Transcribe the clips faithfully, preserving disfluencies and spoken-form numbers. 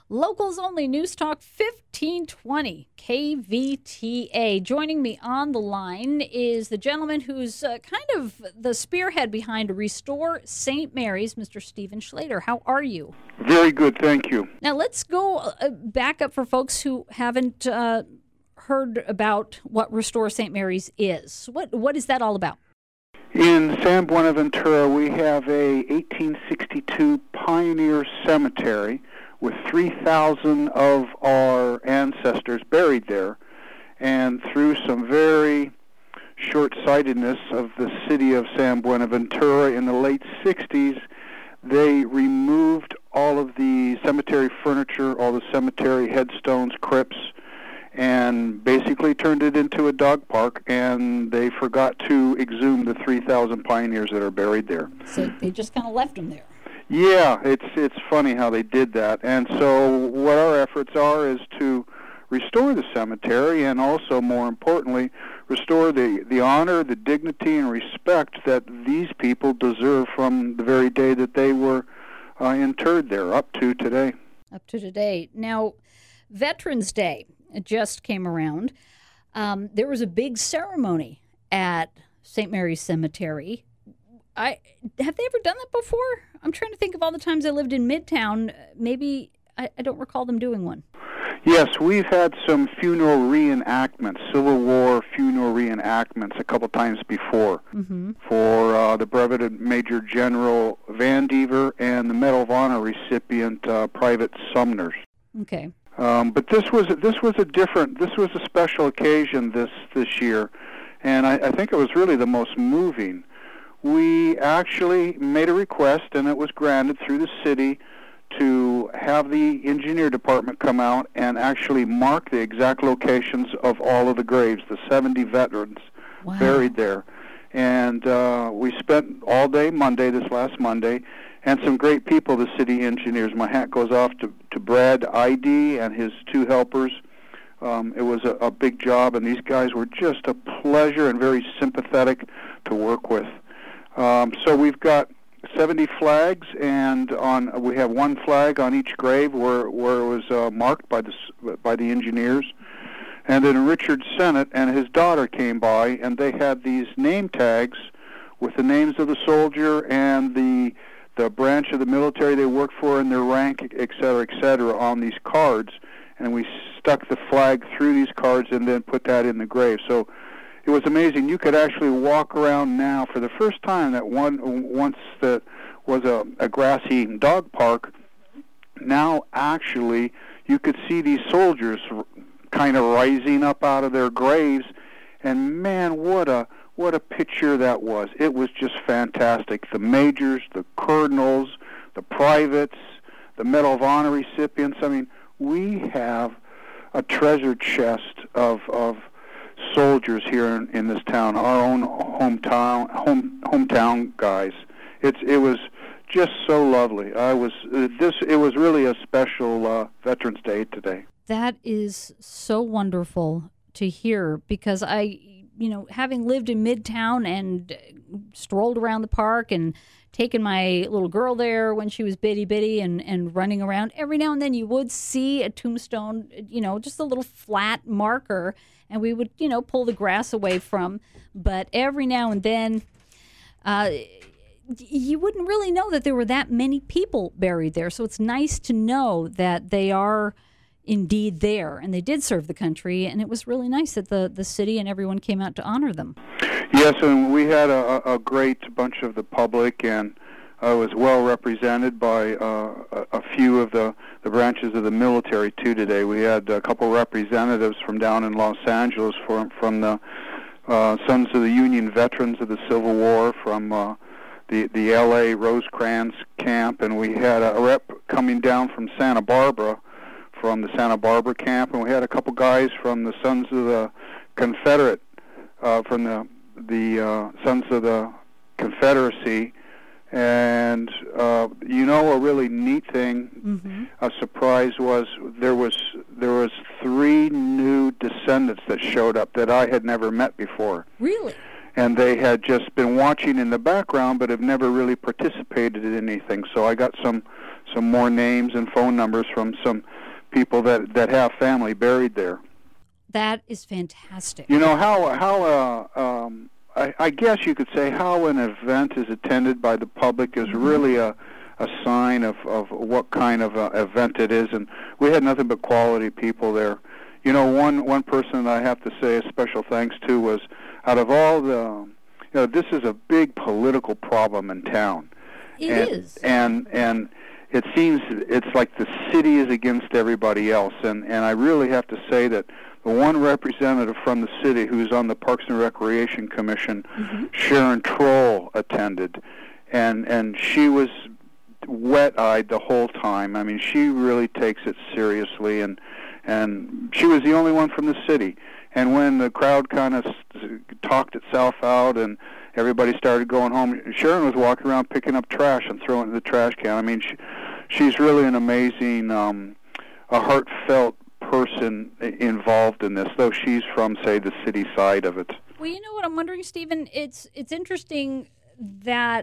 Locals Only News Talk fifteen twenty K V T A. Joining me on the line is the gentleman who's uh, kind of the spearhead behind Restore Saint Mary's, Mister Stephen Schlater. How are you? Very good, thank you. Now let's go uh, back up for folks who haven't uh, heard about what Restore Saint Mary's is. What What is that all about? In San Buenaventura, we have a eighteen sixty-two pioneer cemetery with three thousand of our ancestors buried there. And through some very short-sightedness of the city of San Buenaventura in the late sixties, they removed all of the cemetery furniture, all the cemetery headstones, crypts, and basically turned it into a dog park, and they forgot to exhume the three thousand pioneers that are buried there. So they just kind of left them there. Yeah, it's it's funny how they did that. And so what our efforts are is to restore the cemetery and also, more importantly, restore the, the honor, the dignity, and respect that these people deserve from the very day that they were uh, interred there up to today. Up to today. Now, Veterans Day just came around. Um, there was a big ceremony at Saint Mary's Cemetery. I have they ever done that before? I'm trying to think of all the times I lived in Midtown. Maybe I, I don't recall them doing one. Yes, we've had some funeral reenactments, Civil War funeral reenactments a couple times before mm-hmm. for uh, the Brevet Major General Van Dever and the Medal of Honor recipient uh, Private Sumners. Okay. Um, but this was this was a different, this was a special occasion this this year, and I, I think it was really the most moving. We actually made a request, and it was granted through the city, to have the engineer department come out and actually mark the exact locations of all of the graves, the seventy veterans wow. buried there. And uh, we spent all day Monday, this last Monday, and some great people, the city engineers. My hat goes off to, to Brad Ide and his two helpers. Um, it was a, a big job, and these guys were just a pleasure and very sympathetic to work with. Um, so we've got seventy flags, and on we have one flag on each grave where where it was uh, marked by the by the engineers. And then Richard Sennett and his daughter came by, and they had these name tags with the names of the soldier and the the branch of the military they worked for and their rank, et cetera, et cetera, on these cards. And we stuck the flag through these cards and then put that in the grave. So it was amazing. You could actually walk around now for the first time. That one once that was a, a grassy dog park. Now actually you could see these soldiers kind of rising up out of their graves, and man, what a what a picture that was. It was just fantastic. The majors, the colonels, the privates, the Medal of Honor recipients. I mean, we have a treasure chest of of soldiers here in, in this town, our own hometown home hometown guys. It's it was just so lovely. I was uh, this it was really a special uh, Veterans Day today. That is so wonderful to hear, because I, you know, having lived in Midtown and strolled around the park and taken my little girl there when she was bitty bitty and, and running around, every now and then you would see a tombstone, you know, just a little flat marker, and we would, you know, pull the grass away from. But every now and then, uh, you wouldn't really know that there were that many people buried there. So it's nice to know that they are indeed there, and they did serve the country, and it was really nice that the, the city and everyone came out to honor them. Yes, and we had a, a great bunch of the public, and I was well represented by uh, a, a few of the, the branches of the military, too, today. We had a couple representatives from down in Los Angeles from, from the uh, Sons of the Union Veterans of the Civil War, from uh, the, the L A Rosecrans camp, and we had a rep coming down from Santa Barbara, from the Santa Barbara camp, and we had a couple guys from the Sons of the Confederate, uh, from the the uh, Sons of the Confederacy. And uh, you know, a really neat thing, mm-hmm. a surprise was there was there was three new descendants that showed up that I had never met before. Really? And they had just been watching in the background, but have never really participated in anything. So I got some some more names and phone numbers from some people that, that have family buried there. That is fantastic. You know, how, how uh, um, I, I guess you could say how an event is attended by the public is really a, a sign of, of what kind of uh, event it is, and we had nothing but quality people there. You know, one, one person that I have to say a special thanks to was, out of all the, you know, this is a big political problem in town. It and, is. And, and it seems it's like the city is against everybody else, and, and I really have to say that the one representative from the city who's on the Parks and Recreation Commission, mm-hmm. Sharon Troll, attended, and and she was wet-eyed the whole time. I mean, she really takes it seriously, and and she was the only one from the city. And when the crowd kind of talked itself out and everybody started going home, Sharon was walking around picking up trash and throwing it in the trash can. I mean, she, she's really an amazing, um, a heartfelt person involved in this, though she's from, say, the city side of it. Well, you know what I'm wondering, Stephen? It's it's interesting that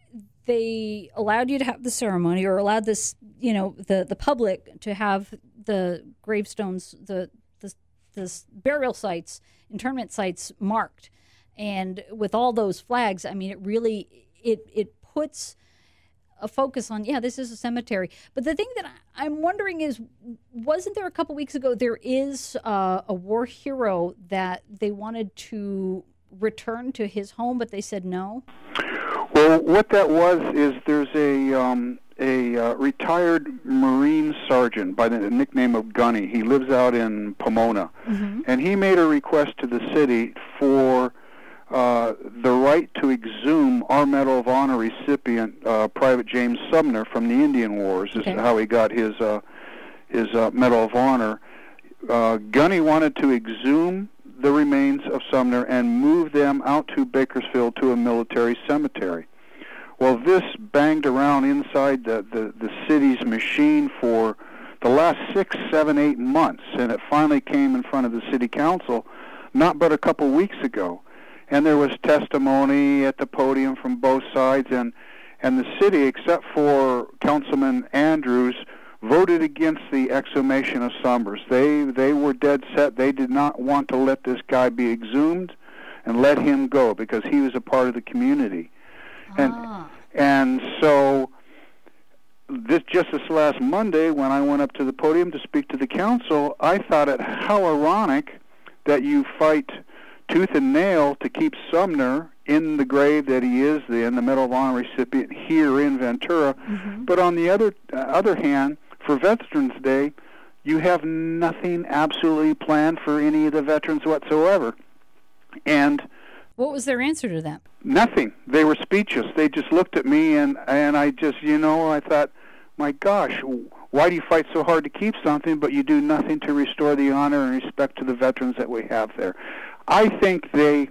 they allowed you to have the ceremony, or allowed this, you know, the, the public to have the gravestones, the, the the burial sites, internment sites marked, and with all those flags, I mean, it really it it puts a focus on, yeah, this is a cemetery. But the thing that I, I'm wondering is, wasn't there a couple weeks ago, there is uh, a war hero that they wanted to return to his home, but they said no? Well, what that was is there's a um, a uh, retired Marine sergeant by the nickname of Gunny. He lives out in Pomona, mm-hmm. and he made a request to the city for uh, the right to exhume our Medal of Honor recipient, uh, Private James Sumner, from the Indian Wars. This okay. is how he got his uh, his uh, Medal of Honor. Uh, Gunny wanted to exhume the remains of Sumner and move them out to Bakersfield to a military cemetery. Well, this banged around inside the, the, the city's machine for the last six, seven, eight months, and it finally came in front of the city council not but a couple weeks ago. And there was testimony at the podium from both sides, and, and the city, except for Councilman Andrews, voted against the exhumation of Summers. They they were dead set. They did not want to let this guy be exhumed and let him go because he was a part of the community. Ah. And and so this just this last Monday, when I went up to the podium to speak to the council, I thought it how ironic that you fight tooth and nail to keep Sumner in the grave that he is in, the Medal of Honor recipient here in Ventura. Mm-hmm. But on the other uh, other hand, for Veterans Day, you have nothing absolutely planned for any of the veterans whatsoever. And what was their answer to that? Nothing. They were speechless. They just looked at me, and, and I just, you know, I thought, my gosh, why do you fight so hard to keep something, but you do nothing to restore the honor and respect to the veterans that we have there? I think they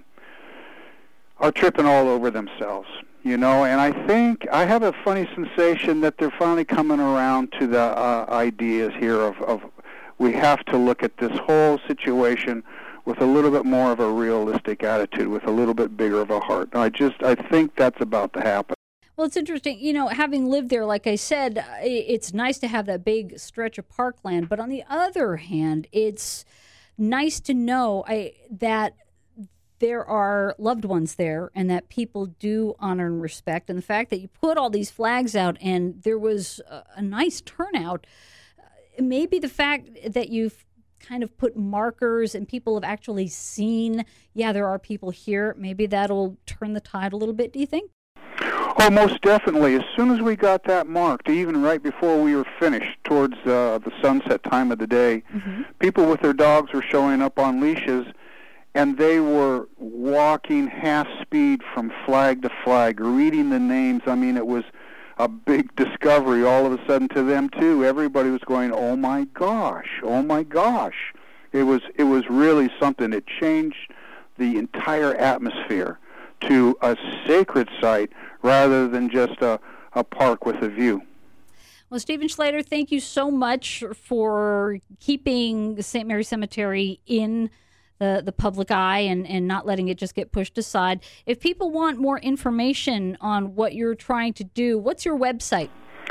are tripping all over themselves. You know, and I think, I have a funny sensation that they're finally coming around to the uh, ideas here of, of we have to look at this whole situation with a little bit more of a realistic attitude, with a little bit bigger of a heart. I just, I think that's about to happen. Well, it's interesting, you know, having lived there, like I said, it's nice to have that big stretch of parkland, but on the other hand, it's nice to know I, that there are loved ones there and that people do honor and respect. And the fact that you put all these flags out and there was a, a nice turnout, uh, maybe the fact that you've kind of put markers and people have actually seen, yeah, there are people here, maybe that'll turn the tide a little bit, do you think? Oh, most definitely. As soon as we got that marked, even right before we were finished, towards uh, the sunset time of the day, mm-hmm. people with their dogs were showing up on leashes, and they were walking half speed from flag to flag, reading the names. I mean, it was a big discovery all of a sudden to them, too. Everybody was going, oh, my gosh, oh, my gosh. It was, it was really something. It changed the entire atmosphere to a sacred site rather than just a, a park with a view. Well, Stephen Schlatter, thank you so much for keeping Saint Mary Cemetery in the, the public eye and, and not letting it just get pushed aside. If people want more information on what you're trying to do, what's your website?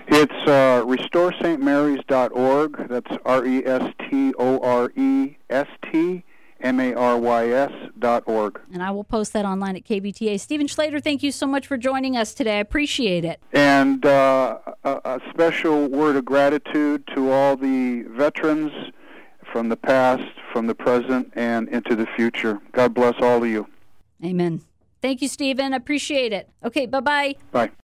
It's uh, restore st marys dot org. That's R E S T O R E S T M A R Y S dot org. And I will post that online at K B T A. Stephen Schlater, thank you so much for joining us today. I appreciate it. And uh, a, a special word of gratitude to all the veterans from the past, from the present, and into the future. God bless all of you. Amen. Thank you, Stephen. Appreciate it. Okay, bye-bye. Bye.